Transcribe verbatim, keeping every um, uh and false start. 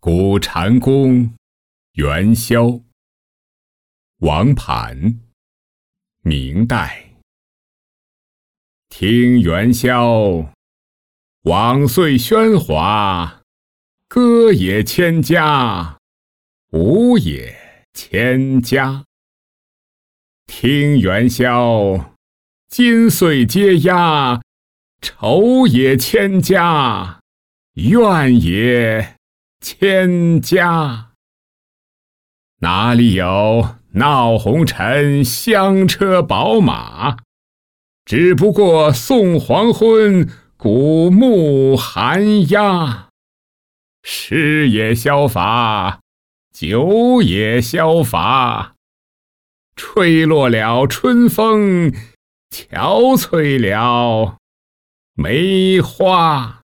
古禅宫元宵。王盘，明代。听元宵，往岁喧哗，歌也千家，舞也千家。听元宵，金穗皆压，愁也千家，怨也千家。哪里有闹红尘，香车宝马？只不过送黄昏，古木寒鸦。诗也消乏，酒也消乏，吹落了春风，憔悴了梅花。